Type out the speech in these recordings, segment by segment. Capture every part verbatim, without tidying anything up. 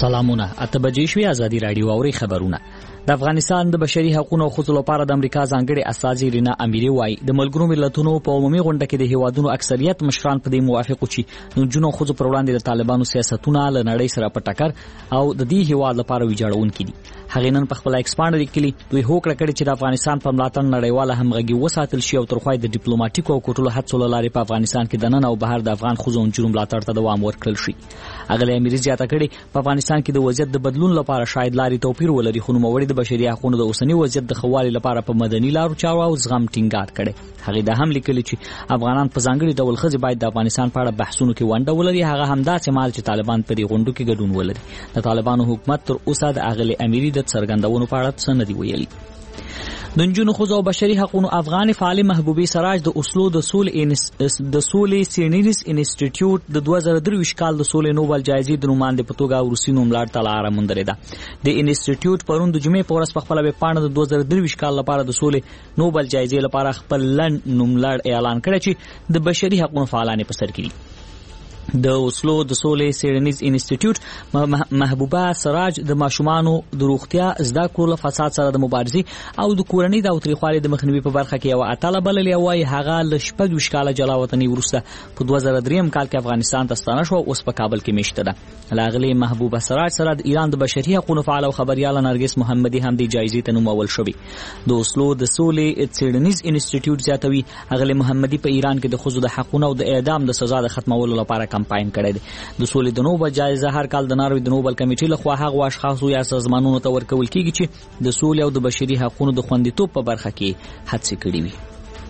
سلامونه. اته بجې شوې ازادي رادیو اوري خبرونه. د افغانستان د بشري حقوقو او خصوصي لپاره د امریکا ځانګړي استازي رینا امیری وایي د ملګرو ملتونو په عمومي غونډه کې د هیوادونو اکثریت مشران په دې موافق وو چې د جنو خصوصي پر وړاندې د طالبانو سیاستونه له نړۍ سره په ټکر او د دې هیواد لپاره ویجاړونکي دي. هغه نن په خپل ایکسپاند لیکلي دوی هوکړه کړې چې د افغانستان په ملاتړ نړیواله همغږي وساتل شي او ترخوای د ډیپلوماټیکو او کوټلو هڅو لارې په افغانستان کې د نن او بهر د افغان خزو جنوب ملاتړ ته دوام ورکړل شي. هغه امیری زیاته کړې په افغانستان کې د وضعیت د بدلون لپاره شاید لاري توپیر ولري، خو نوموړي د بشري حقوقو د اوسنی وضعیت د خوالي لپاره په مدني لارو چارو او زغم ټینګار کړي. هغه د هم لیکلي چې افغانان په ځانګړي ډول خځې باید د افغانستان په اړه بحثونو کې ونډه ولري، هغه همدا چې مال چې طالبان په دې غونډو کې ګډون ولري. د طالبانو حکومت تر اوسه د اغلی امیری د څرګندونو په اړه څه نه دی ویلي. د نجونو خزو او بشري حقوقو افغان فعال محبوبي سراج د اصلو د سولې د سولې سینیریس انسټیټیوټ د دوه زره درویشت کال د سولې نوبل جایزې د نوماندې په توګه روسي نوملړ ته لاره موندلې ده. د انسټیټیوټ پرون د جمعې په ورځ په خپل ویب پاڼه د دوه زره درویشت کال لپاره د سولې نوبل جایزې لپاره خپل لند نوملړ اعلان کړ چې د بشري حقوقو فعالان په سر کې دي. د اوسلو د سولې سیرنیز انسټیټیوټ محبوبه سراج د ماشومانو د روغتیا، زده کړو له فساد سره د مبارزې او د کورنۍ د اوتریخوالي د مخنیوي په برخه کې یو اتله بللې وای. هغه ل شپږ ویشت کاله جلا وطني ورسته په دوه زره درې کال کې افغانستان ته ستانه شو، اوس په کابل کې میشته ده. لاغلی محبوبه سراج سره د ایران د بشري حقوقو فعال او خبريال نرګس محمدي هم د جایزې ته نومول شوی. د اوسلو د سولې سیرنیز انسټیټیوټ ځاتوي هغه محمدي په ایران کې د خزو د حقوقو او د اعدام د سزا د ختمولو لپاره کمپاین کړی دی. د سولې د نوبل جایزه هر کال د ناروې د نوبل کمیټې لخوا هغه اشخاصو یا سازمانونو ته ورکول کیږي چې د سولې او د بشري حقوقو د خوندیتوب په برخه کې هڅې کړې وي.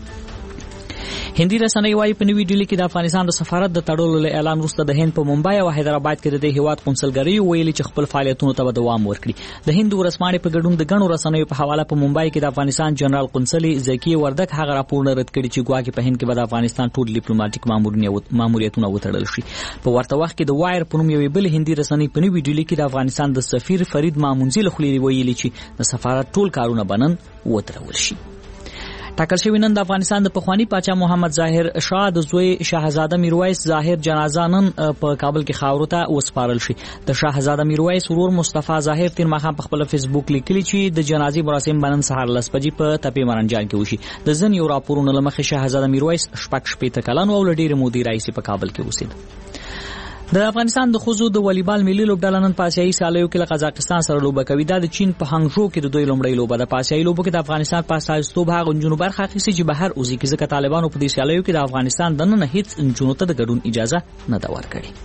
هندي رسنۍ وايي په نوې ډیلي کې د افغانستان د سفارت د تړلو له اعلان وروسته د هند په ممبئی او حیدرآباد کې د دې هیواد قونسلګرۍ ویلي چې خپل فعالیتونو ته دوام ورکړي. د هند ورسمانې په ګډون د غنو رسنیو په حواله په ممبئی کې د افغانستان جنرال قونسل زکی وردک هغه راپور رد کړي چې ګواکې په هند کې به د افغانستان ټول ډیپلوماټیک ماموریتونه وتړل شي. په ورته وخت کې د وایر په نوم یوې بل هندي رسنۍ په نوې ډیلي کې د افغانستان د سفیر فرید مامونزي له خولې ویلي چې د سفارت ټول کارونه بنن وتړل شي. ټاکل شوی نن د افغانستان د پخوانی پاچا محمد ظاهر شاه د زوی شاهزاده میرویس ظاهر جنازه نن په کابل کې خاورو ته وسپارل شي. د شاهزاده میرویس ورور مصطفی ظاهر تیر ماښام په خپل فیسبوک لیکلی چې د جنازې مراسم بنن سهار لس بجې په تپې مرنجان کې وشي. د ځن یو راپورونه لمخې شاهزاده میرویس شپږ شپېته کلن او ډېر مودې راځي په کابل کې اوسېد. د افغانستان د خزو د والیبال ملي لوبډله نن په آسیایي سیالیو کې له قزاقستان سره لوبه کوي. دا د چین په هانګژو کې د دوی لومړی لوبه ده. په آسیایي لوبو کې د افغانستان په استازیتوب هغه نجونو برخه اخیستې چې بهر اوسي کې ځکه طالبانو په دې سیالیو کې د افغانستان دننه هیڅ نجونو ته د ګډون اجازه نه ده ورکړې.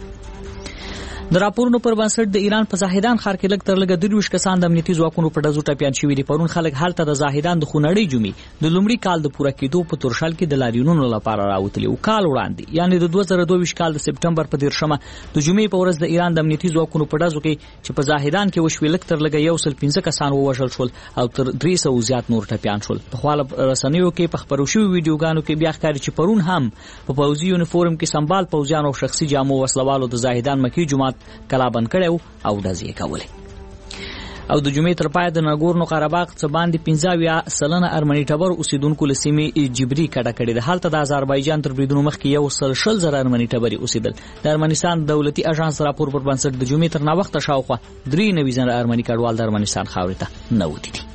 د راپورونو پر بنسټ د ایران په زاهدان ښار کې لږ تر لږه درویشت کسان د امنیتي ځواکونو په ډزو ټپیان شوي دي. پرون خلک هلته د زاهدان د خونړۍ جمعې د لومړي کال د پوره کېدو په تورشل کې د لاریونونو لپاره راوتلي وو. کال وړاندې یعنې د دوه زره دوه ویشت کال د سپټمبر په دیرشمه د جمعې په ورځ د ایران د امنیتي ځواکونو په ډزو کې چې په زاهدان کې وشوې لږ تر لږه یو سل پنځه کسان ووژل شول او تر درې سوه زیات نور ټپیان شول. په خواله رسنیو کې په خپرو شوي ویډیوګانو کې بیا ښکاري چې پرون هم په پوځي یونیفورم کې سمبال پوځیان او شخصي جامو وسلوالو د زاهدان مکي جومات کلابند او دازې کولې. او د جمعې تر پای د ناګورنو قرهباغ څخه باندې پنځه اویا سلنه ارمني ټبر اوسیدونکو له سیمې جبري کډه کړې ده. هلته د آذربایجان تر بریدونو مخکې یو سل شل زره ارمني ټبرې اوسیدل. د ارمنستان دولتي اژانس راپور پر بنسټ د جمعې تر ناوخته شاوخوا درې نوي زره ارمني کډوال د ارمنستان خاورې ته نوتي دي.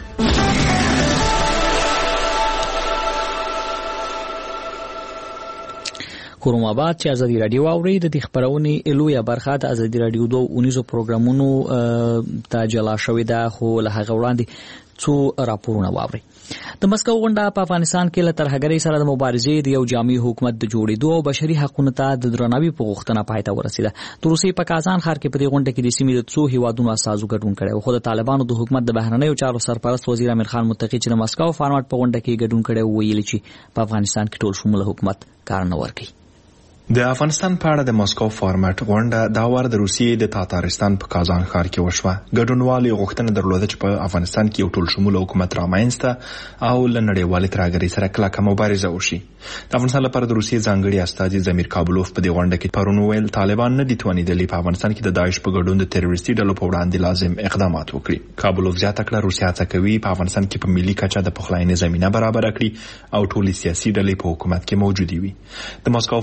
کوم آباد چې ازادي رادیو اوري د دې خبرونې لویه برخه د ازادي رادیو دوه اونیزو پروګرامونو ته جلا شوې ده، خو له هغه وړاندې څو راپورونه واوري. د مسکو غونډه په افغانستان کې له ترهګرۍ سره د مبارزې د یو جامع حکومت د جوړېدو او بشري حقوقو ته د درناوي په غوښتنه پای ته ورسېده. د روسیې په کازان ښار کې په دې غونډه کې د سیمې د څو هیوادونو استازو ګډون کړی. خو د طالبانو د حکومت د بهرنیو چارو سرپرست وزیر امیر خان متقي چې د مسکو فارمټ په غونډه کې ګډون کړی ویلي چې په افغانستان کې ټول شموله حکومت کار نه ورکوي. د افغانستان په اړه د مسکو فارمټ غونډه دا وار د روسیې د تاتارستان په کازان ښار کې وشوه. ګډونوالو غوښتنه درلوده چې په افغانستان کې یو ټول شموله حکومت رامنځته او له نړیوالې ترهګرۍ سره کلکه مبارزه وشي. د افغانستان لپاره د روسیې ځانګړي استازي زمیر کابلوف په دې غونډه کې پرون ویل طالبان نه دي توانیدلي په افغانستان کې د داعش په ګډون د تروریستي ډلو په وړاندې لازم اقدامات وکړي. کابلوف زیاته کړه روسیه څه کوي په افغانستان کې په ملي کچه د پخلاینې زمينه برابر کړي او ټول سیاسي ډلې په حکومت کې موجودي وي. د مسکو فارمټ په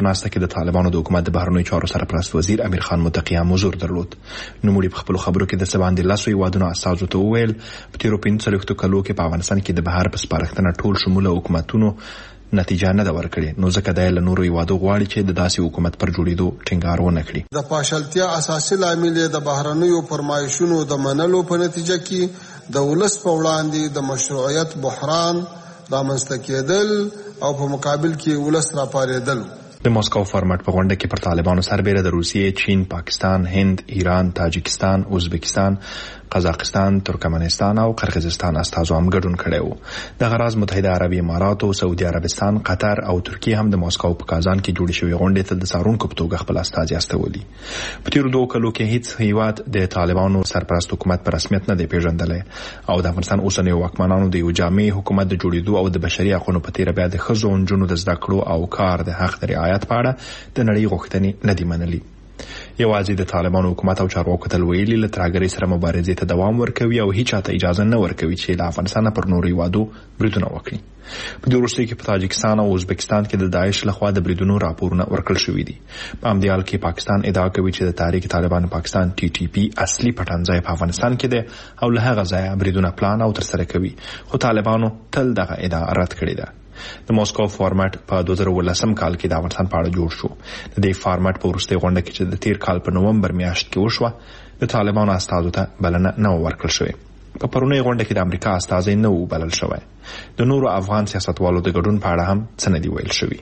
ناسته کې د طالبانو د حکومت د بهرنیو چارو سرپرست وزیر امیر خان متقی هم حضور درلود. نوموړي په خپلو خبرو کې د څه باندې لسو هیوادونو استازو ته وویل په تیرو پنځه څلوېښتو کلو کې په افغانستان کې د بهر په سپارښتنه ټول شموله حکومتونو نتیجه نه ده ورکړې، نو ځکه د نورو هیوادو غواړي چې د داسې حکومت پر جوړېدو ټینګار ونه کړي. د پاشلتیا اساسي لامل د بهرنیو فرمایشونو د منلو په نتیجه کې د ولس په وړاندې د مشروعیت بحران رامنځته کېدل او په مقابل کې ولس راپارېدل. د ماسکو فارمټ په غونډه کې پر طالبانو سربېره د روسیې، چین، پاکستان، هند، ایران، تاجکستان، ازبکستان، قزاقستان، ترکمنستان او قرغیزستان استازو هم ګډون کړی وو. دغه راز متحده عربي اماراتو، سعودي عربستان، قطر او ترکیه هم د ماسکو په کازان کې جوړې شوې غونډې ته د څارونکو په توګه خپل استازي استولي. په تیرو دوه کلو کې هیڅ هیواد د طالبانو سرپرست حکومت په رسمیت نه دی پیژندلی او د افغانستان اوسنیو واکمنانو د یو جامع حکومت د جوړېدو او د بشري حقوقو په تیره بیا د ښځو او نجونو د زده کړو او کار د حق د رعایت په اړه د نړۍ غوښتنې نه دي منلي. یوازې د طالبانو حکومت او چارواکو تل ویلي له ترهګرۍ سره مبارزې ته دوام ورکوي او هیڅ چاته اجازه نه ورکوي چې له افغانستانه پر نورو هیوادو بریدونه وکړي. په دې وروستیو کې په تاجکستان او ازبکستان کې د داعش لخوا د بریدونو راپورونه ورکړل شوي دي. په همدې حال کې پاکستان ادعا کوي چې د تحریک طالبان پاکستان ټي ټي پی اصلي پټنځای په افغانستان کې دی او له هغه ځایه بریدونه پلان او ترسره کوي، خو طالبانو تل دغه ادعا رد کړې ده. د ماسکو فارمټ په دوه زره ولسم کال کې د افغانستان په اړه جوړ شو. د دې فارمټ په وروستۍ غونډه کې چې د تیر کال په نومبر میاشت کې وشوه، د طالبانو استازو ته بلنه نه ورکړل شوې. په پرونی غونډه کې د امریکا استازي نه و بلل شوی. د نورو افغان سیاستوالو د ګډون په اړه هم څه نه دی ویل شوی.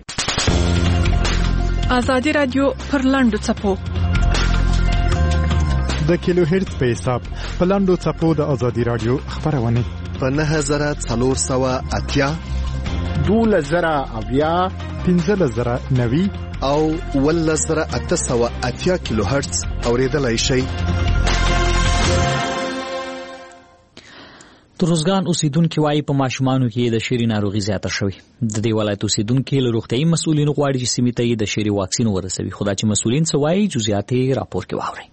ازادي رادیو پر لاندو څپو د کیلو هرتز په حساب په لاندو څپو د ازادي رادیو خبرونه په نه زره څلور سوه اتیا دوله زره اویا پنځه زره نوي او اوله زره اته سوه اتیا کیلو هرتز اوریدلای شئ. تروزګان اوسیدونکو وايي په ماشومانو کې د شری ناروغي زیاته شوې. د دې ولایت اوسیدونکو له روغتيایي مسؤلینو غواړي چې سیمې ته د شری واکسین ورسوي. خو دا چې مسؤلین څه وايي جزئیات یې راپور کې واورئ.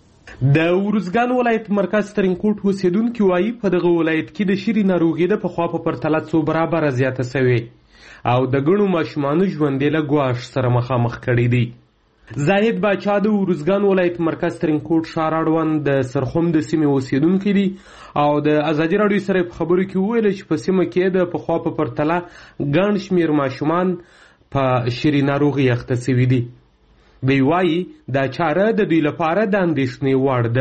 د ورزګان ولایت مرکز ترینکوټ اوسیدونکو وايي په دغه ولایت کې د شری ناروغي د پخوا په پرتله څو برابر زیاته شوې او د ګڼو ماشومانو ژوند له ګواښ سره مخامخ کړي دي. زاهد باچا د ورزګان ولایت مرکز ترینکوټ ښار اړوند د سرخوم د سیمې اوسیدونکي دي او د ازادي راډیو سره په خبرو کې وویل چې په سیمه کې د پخوا په پرتله ګڼ شمېر ماشومان په شری ناروغي اخته شوي دي. دوی وایي دا چاره د دوی لپاره د اندېښنې وړ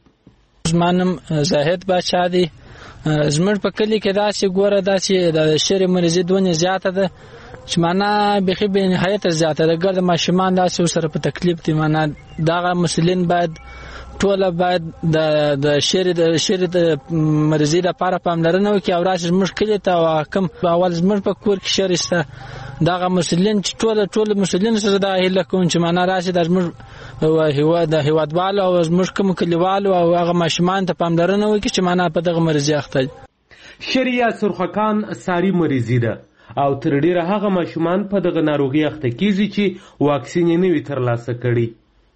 ده. زما نوم زاهد باچا دی. زموږ په کلي کې داسې ګوره داسې د شری مرضي دونه زیاته ده چې معنا بخي به نهایت زیاته ده. ګرد ماشومان داسې ورسره په تکلیف دي. معنا دغه مسؤلین باید ټول باید د د شری د شری د مرضي لپاره پاملرنه وکړي او راشي زموږ کلي ته او حکم اول زموږ په کور کې شری شته. دغه مسؤلین چې ټول ټول مسؤلین سره د هیله کوم چې معنا راشي د زموږ هیواد د هیوادوالو او زموږ کوم کلیوالو او هغه ماشومان ته پاملرنه وکړي چې معنا په دغه مرضي اخته. شریعه سرخکان ساری مرضی ده او تر ډیره هغه ماشومان په دغه ناروغي اخته کیږي چې واکسین یې نه وي ترلاسه کړي.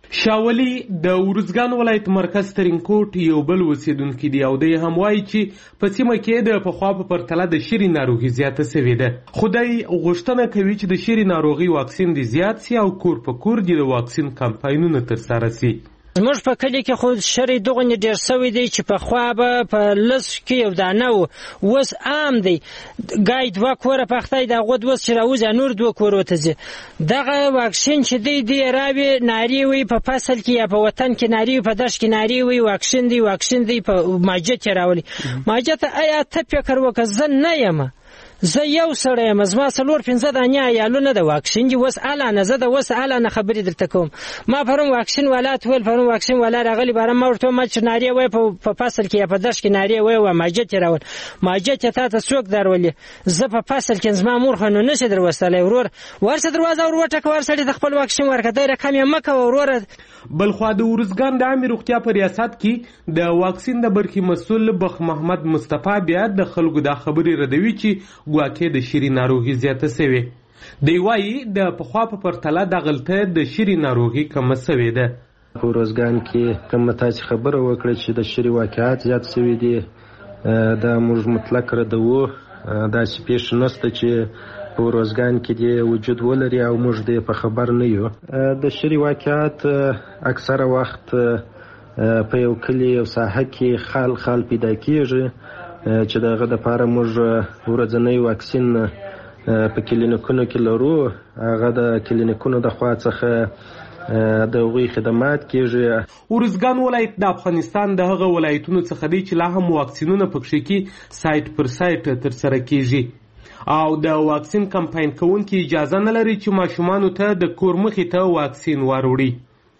شاولی د ورزګان ولایت مرکز ترینکوټ یو بل اوسیدونکی دی او دی هم وایي چې په سیمه کې د پخوا په پرتله د شری ناروغي زیاته شوې ده. خدای غوښتنه کوي چې د شری ناروغي واکسین دی زیات سي او کور په کور د واکسین کمپاینونه ترسره سي. زموږ په کلي کې خو شری دغه ډېر سوی دی چې په خوا به په لس کې یو دانه و اوس عام دی. ګای دوه کوره پختی د هغه دوه چې راوځي نور دوه کورو ته ځي. دغه واکسین چې دی دی راوي ناري وي په فصل کې یا په وطن کې ناري په دشت کې ناري وي واکسین دی واکسین دی په ماجت راولي. ماجت آیا ته فکر وکړه زه نه یم زه یو سړی یم زما څلور پنځه دانې عیالونه د واکسین دي اوس الانه زه د اوس الانه خبرې درته کوم. ما پرون واکسین والا ته ویل پرون واکسین والا راغلی باره ما ورته ما چې نارې وایي په فصل کې یا په دشت کې نارې وایي و ماجت یې راول ماجت یې تا ته څوک درولي. زه په فصل کې زما مور خو نو نشي دروستلی ورور ورسه دروازه ور وټکه ور سړي د خپل واکسین ورکړه دی رقم یې مه کوه وروره. بلخوا د ورزګان د عامې روغتیا په ریاست کې د واکسین د برخې مسؤل بخ محمد مصطفی بیا د خلکو دا خبرې ردوي چې ګواکې د شری ناروغي زیاته شوې. دی وایي د پخوا په پرتله دغلته د شری ناروغي کمه شوې ده. په ورزګان کې کومه تاسې خبره وکړه چې د شری واقعات زیات شوي دي دا موږ مطلق ردوو. داسې پیښه نشته چې په ورځګان کې د وجود ولري او موږ د په خبر نه یو. د شری واقعات اکثره وخت په یو کلی او ساحه کې خال خال پیدا کیږي چې دغه د لپاره موږ ورځنی واکسین په کلینیکونو کې لرو. هغه د کلینیکونو د خوا څخه د هغوی خدمات کیږي. ارزګان ولایت د افغانستان د هغه ولایتونو څخه دی چې لا هم واکسینونه پکښې کې سایت پر سایت ترسره کیږي او د واکسین کمپاین کوونکي اجازه نه لري چې ماشومانو ته د کور مخې ته واکسین واروړي.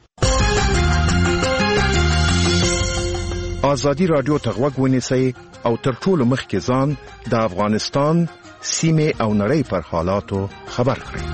ازادي راډیو ته غوږ ونیسئ او تر ټولو مخکې ځان د افغانستان سیمې او نړۍ پر حالاتو خبر کړئ.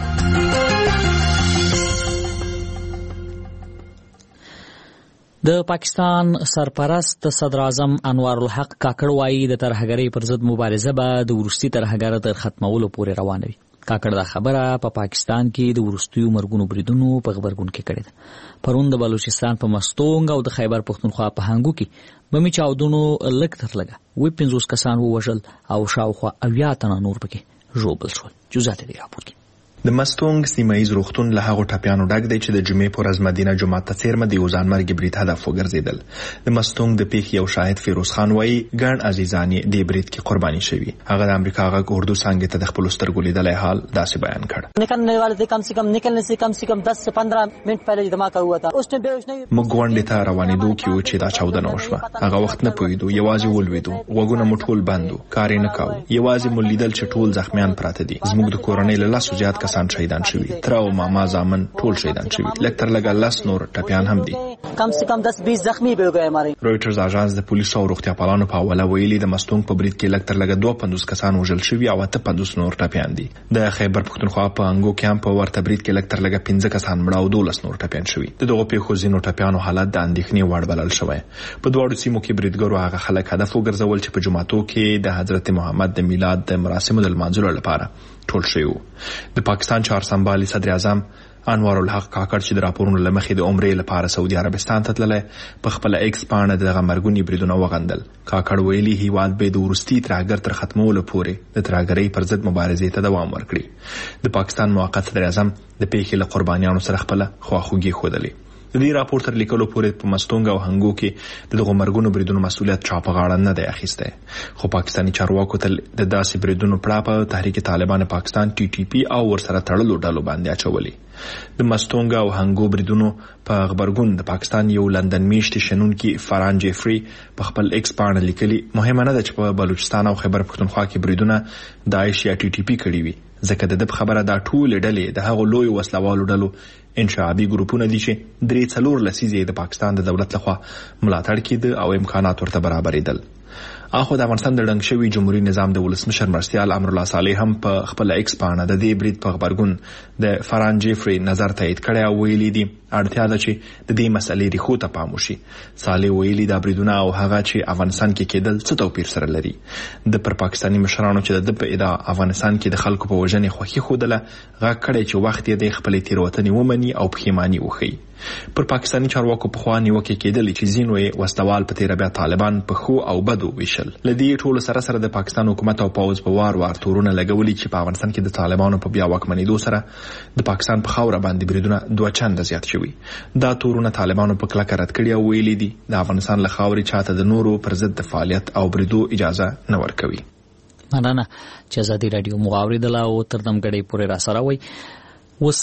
د پاکستان سرپرست صدر اعظم انوار الحق کاکړ وایي د ترهګرۍ پر ضد مبارزه به د وروستي ترهګر تر ختمولو پورې روانه وي. کاکړ دا خبره په پا پاکستان کې د وروستیو مرګونو بریدونو په غبرګون کې کړې ده. پرون د بلوچستان په مستونګ او د خیبر پښتونخوا په هنګو کې بمي چاودونو لږ تر لږه وي پنځوس کسان ووژل او شاوخوا اویا تنه نور پکې ژوبل شول. جزئیات دې راپور کې. د مستونګ سیمایي روغتون له هغو ټاپیانو ډک دی چې د جمعې په ورځ مدینه جومات ته څیرمه د یو ځانمرګي برید هدف وګرځېدل. د مستونګ د پیښې یو شاهد فیروز خان وایي ګڼ عزیزان یې دې برید کې قرباني شوي. هغه د امریکا غږ اردو څانګې ته د خپلو سترګو لیدلی حال داسې بیان کړ. نکلنے والے تھے کم سے کم نکلنے سے کم سے کم دس سے پندرہ منٹ پہلے دھماکہ ہوا تھا. اس میں بے ہوش نہیں. موږ غونډې ته روانېدو کې و چې دا چاودنه وشوه. هغه وخت نه پوهېدو، یوازې ولوېدو، غوږونه مو ټول بند وو، کار یې نه کاوه. یوازې مو لیدل چې ټول زخمیان پراته دي. زموږ د کورنۍ له لسو زیات کسان شهیدان شوي. تر او ماما زامن ټول شهیدان شوي. لږ تر لږه لس نور ټپیان هم دي. کم سے کم دس بیس زخمی به وګړي ماري. رويټرز اژانس د پولیسو او روغتیا پالانو په حواله ویلي د مستونګ په برید کې لږ تر لږه دوه پنځوس کسان وژل شوي او اته پنځوس نور ټپیان دي. د خیبر پښتونخوا په انګو کې هم په ورته برید کې لږ تر لږه پنځه کسان مړه او دولس نور ټپیان شوي. د دغو پیښو ځینو ټپیانو حالت د اندېښنې وړ بلل شوی. په دواړو سیمو کې بریدګرو هغه خلک هدف وګرځول چې په جوماتو کې د حضرت محمد د میلاد د مراسمو د لمانځلو لپاره ټول شوي وو. د پاکستان چهارسمبالي صدر اعظم انوار الحق کاکړ چې د راپورونو له مخې د عمرې لپاره سعودي عربستان ته تللی په خپله ایکس پاڼه دغه مرګوني بریدونه وغندل. کاکړ ویلي هیواد به د وروستي ترهګر تر ختمولو پورې د ترهګرۍ پر ضد مبارزې ته دوام ورکړي. د پاکستان موقت صدر اعظم د پیښې له قربانیانو سره خپله خواخوږي ښودلې. د دې راپور تر لیکلو پورې په مستونګ او هنګو کې د دغو مرګونو بریدونو مسؤلیت چا په غاړه نه دی اخیستی. خو پاکستاني چارواکو تل د داسې بریدونو پړه په تحریک طالبان پاکستان ټي ټي پي او ورسره تړلو ډلو باندې اچولي. د مستونګ او هنګو بریدونو په غبرګون د پاکستان یو لندن میشتي شنونکي فران جیفري په خپل ایکس پاڼه لیکلي مهمه نه ده چې په بلوچستان او خیبر پښتونخوا کې بریدونه داعش یا ټي ټي پي کړي وي، ځکه د دې خبره دا ټول ډلې د هغو لوی وسلوالو ډلو انشعابي ګروپونه دي چې درې څلور لسیزې د پاکستان د دولت لخوا ملاتړ کېده او امکانات ورته برابرېدل. اخو د افغانستان د ډنګ شوي جمهوریت نظام د ولسمشر مرستیال امرالله صالح هم په خپل ایکس پاڼه د دې برید په غبرګون د فران جیفري نظر تایید کړی او ویلي دي اړتیا ده چې د دې مسلې ریښو ته پام وشي. صالح ویلي دا بریدونه او هغه چې افغانستان کې کېدل څه توپیر سره لري. د پر پاکستاني مشرانو چې د په ادعا افغانستان کې د خلکو په وژنې خوښي ښودله غږ کړی چې وخت یې د خپلې تېروتنې ومني او پښیماني وښیي. پر پاکستاني چارواکو پخوا نیوکې کېدلې چې ځینو یې وسلوال په تېره بیا طالبان په ښو او بدو ویشل. له دې ټولو سره سره د پاکستان حکومت او پوځ په وار وار تورونه لګولي چې په افغانستان کې د طالبانو په بیا واکمنېدو سره د پاکستان په خاوره باندې بریدونه دوه چنده زیات شوي. دا تورونه طالبانو په کلکه رد کړي او ویلي دي د افغانستان له خاورې چاته د نورو پر ضد د فعالیت او بریدو اجازه نه ورکوي. مننه چې ازادي راډیو مو واورېدله او تر دمګړۍ پورې راسره وئ. اوس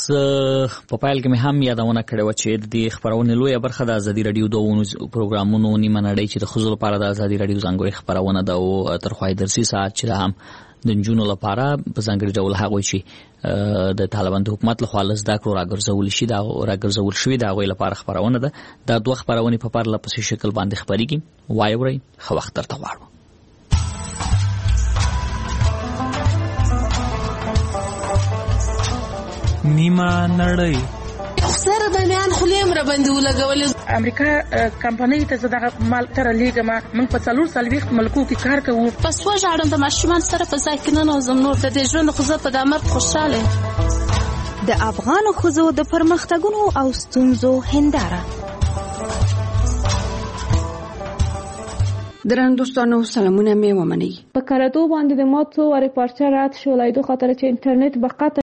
په پیل کې مې هم یادونه کړې وه چې د دې خپرونې لویه برخه د ازادي راډیو د پروګرامونو نیمه نړۍ چې د ښځو لپاره د ازادي راډیو ځانګړې خپرونه ده او تر خوا یې درسي ساعت چې ده هم د نجونو لپاره په ځانګړي ډول هغوی چې د طالبان د حکومت لخوا له زده کړو راګرځول شي دا راګرځول شوي د هغوی لپاره خپرونه ده. دا دوه خپرونې په پرله پسې شکل باندې خپرېږي. وایې ورئ ښه وخت درته غواړو. نیمه نړۍ سره د میان خلیم را باندې ولګول. امریکا کمپنۍ ته زه دغه مال تر لیږم. موږ په څلور څلوېښت ملکو کې کار کوو. پس وژاړم د ماشومان سره په ځای کې ننوځم. نور د دې ژوند خو زه په دا مرګ خوشحاله. د افغانو ښځو د پرمختګونو او ستونزو هنداره درنو دوستانو سلامونه مې ومنئ. په کاراتو باندې د ما څو واره پارچه رات شولای دو خاطر چې انټرنیت به قطع